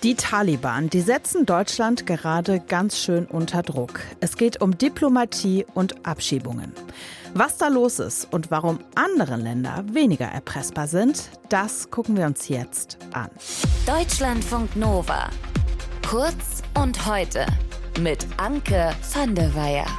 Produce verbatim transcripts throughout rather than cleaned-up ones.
Die Taliban, die setzen Deutschland gerade ganz schön unter Druck. Es geht um Diplomatie und Abschiebungen. Was da los ist und warum andere Länder weniger erpressbar sind, das gucken wir uns jetzt an. Deutschlandfunk Nova. Kurz und heute mit Anke van der Weyer.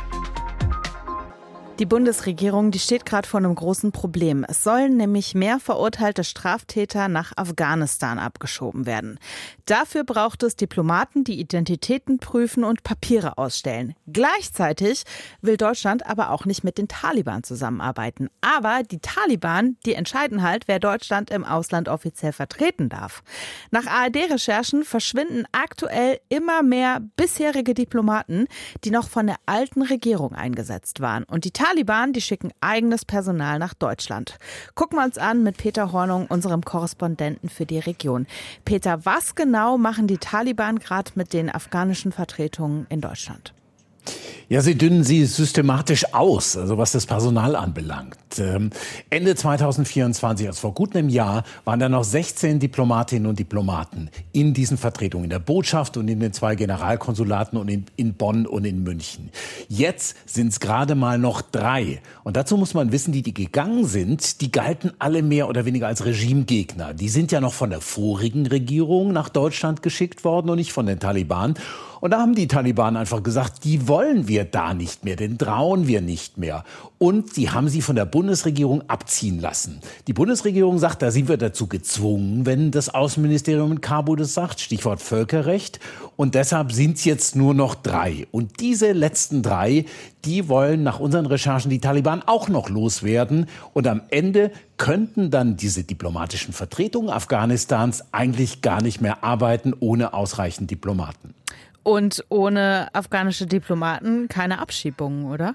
Die Bundesregierung, die steht gerade vor einem großen Problem. Es sollen nämlich mehr verurteilte Straftäter nach Afghanistan abgeschoben werden. Dafür braucht es Diplomaten, die Identitäten prüfen und Papiere ausstellen. Gleichzeitig will Deutschland aber auch nicht mit den Taliban zusammenarbeiten. Aber die Taliban, die entscheiden halt, wer Deutschland im Ausland offiziell vertreten darf. Nach A R D-Recherchen verschwinden aktuell immer mehr bisherige Diplomaten, die noch von der alten Regierung eingesetzt waren. Und die Taliban, die schicken eigenes Personal nach Deutschland. Gucken wir uns an mit Peter Hornung, unserem Korrespondenten für die Region. Peter, was genau machen die Taliban gerade mit den afghanischen Vertretungen in Deutschland? Ja, sie dünnen sie systematisch aus, also was das Personal anbelangt. Ähm, Ende zweitausendvierundzwanzig, also vor gut einem Jahr, waren da noch sechzehn Diplomatinnen und Diplomaten in diesen Vertretungen, in der Botschaft und in den zwei Generalkonsulaten und in, in Bonn und in München. Jetzt sind es gerade mal noch drei. Und dazu muss man wissen, die, die gegangen sind, die galten alle mehr oder weniger als Regimegegner. Die sind ja noch von der vorigen Regierung nach Deutschland geschickt worden und nicht von den Taliban. Und da haben die Taliban einfach gesagt, die wollen wir da nicht mehr, den trauen wir nicht mehr. Und die haben sie von der Bundesregierung abziehen lassen. Die Bundesregierung sagt, da sind wir dazu gezwungen, wenn das Außenministerium in Kabul das sagt, Stichwort Völkerrecht. Und deshalb sind es jetzt nur noch drei. Und diese letzten drei, die wollen nach unseren Recherchen die Taliban auch noch loswerden. Und am Ende könnten dann diese diplomatischen Vertretungen Afghanistans eigentlich gar nicht mehr arbeiten ohne ausreichend Diplomaten. Und ohne afghanische Diplomaten keine Abschiebungen, oder?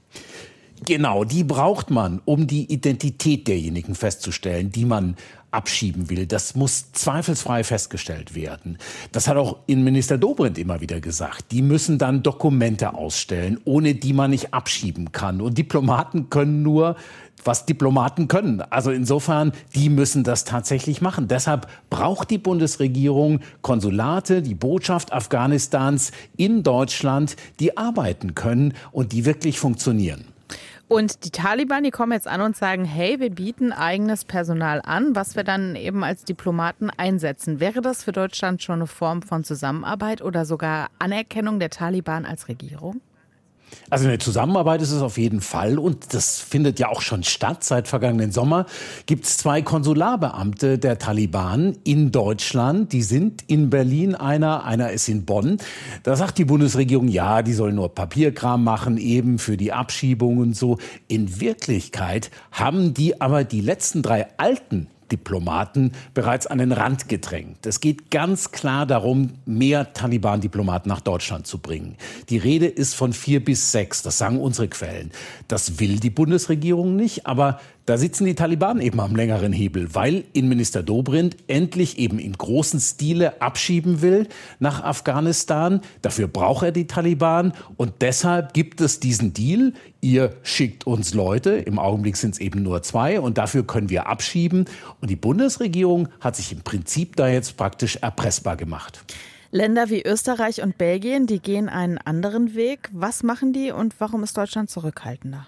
Genau, die braucht man, um die Identität derjenigen festzustellen, die man abschieben will. Das muss zweifelsfrei festgestellt werden. Das hat auch Innenminister Dobrindt immer wieder gesagt. Die müssen dann Dokumente ausstellen, ohne die man nicht abschieben kann. Und Diplomaten können nur, was Diplomaten können. Also insofern, die müssen das tatsächlich machen. Deshalb braucht die Bundesregierung Konsulate, die Botschaft Afghanistans in Deutschland, die arbeiten können und die wirklich funktionieren. Und die Taliban, die kommen jetzt an und sagen, hey, wir bieten eigenes Personal an, was wir dann eben als Diplomaten einsetzen. Wäre das für Deutschland schon eine Form von Zusammenarbeit oder sogar Anerkennung der Taliban als Regierung? Also eine Zusammenarbeit ist es auf jeden Fall und das findet ja auch schon statt. Seit vergangenen Sommer gibt es zwei Konsularbeamte der Taliban in Deutschland. Die sind in Berlin einer, einer ist in Bonn. Da sagt die Bundesregierung, ja, die sollen nur Papierkram machen, eben für die Abschiebung und so. In Wirklichkeit haben die aber die letzten drei alten Diplomaten bereits an den Rand gedrängt. Es geht ganz klar darum, mehr Taliban-Diplomaten nach Deutschland zu bringen. Die Rede ist von vier bis sechs, das sagen unsere Quellen. Das will die Bundesregierung nicht, aber da sitzen die Taliban eben am längeren Hebel, weil Innenminister Dobrindt endlich eben in großen Stile abschieben will nach Afghanistan. Dafür braucht er die Taliban und deshalb gibt es diesen Deal. Ihr schickt uns Leute, im Augenblick sind es eben nur zwei und dafür können wir abschieben. Und die Bundesregierung hat sich im Prinzip da jetzt praktisch erpressbar gemacht. Länder wie Österreich und Belgien, die gehen einen anderen Weg. Was machen die und warum ist Deutschland zurückhaltender?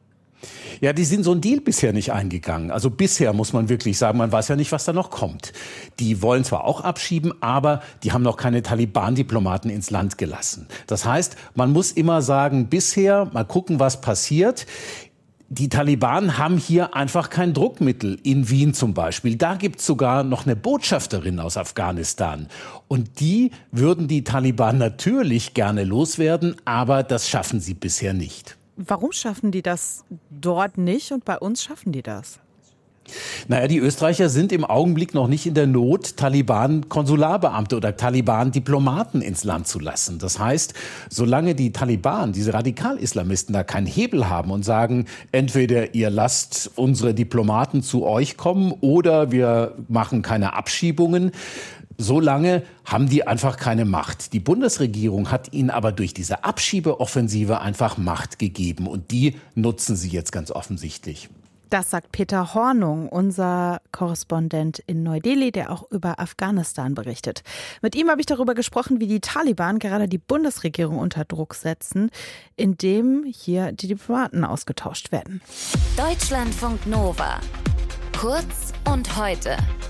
Ja, die sind so einen Deal bisher nicht eingegangen. Also bisher muss man wirklich sagen, man weiß ja nicht, was da noch kommt. Die wollen zwar auch abschieben, aber die haben noch keine Taliban-Diplomaten ins Land gelassen. Das heißt, man muss immer sagen, bisher, mal gucken, was passiert. Die Taliban haben hier einfach kein Druckmittel. In Wien zum Beispiel. Da gibt es sogar noch eine Botschafterin aus Afghanistan. Und die würden die Taliban natürlich gerne loswerden, aber das schaffen sie bisher nicht. Warum schaffen die das dort nicht und bei uns schaffen die das? Naja, die Österreicher sind im Augenblick noch nicht in der Not, Taliban-Konsularbeamte oder Taliban-Diplomaten ins Land zu lassen. Das heißt, solange die Taliban, diese Radikal-Islamisten, da keinen Hebel haben und sagen, entweder ihr lasst unsere Diplomaten zu euch kommen oder wir machen keine Abschiebungen, solange haben die einfach keine Macht. Die Bundesregierung hat ihnen aber durch diese Abschiebeoffensive einfach Macht gegeben und die nutzen sie jetzt ganz offensichtlich. Das sagt Peter Hornung, unser Korrespondent in Neu-Delhi, der auch über Afghanistan berichtet. Mit ihm habe ich darüber gesprochen, wie die Taliban gerade die Bundesregierung unter Druck setzen, indem hier die Diplomaten ausgetauscht werden. Deutschlandfunk Nova. Kurz und heute.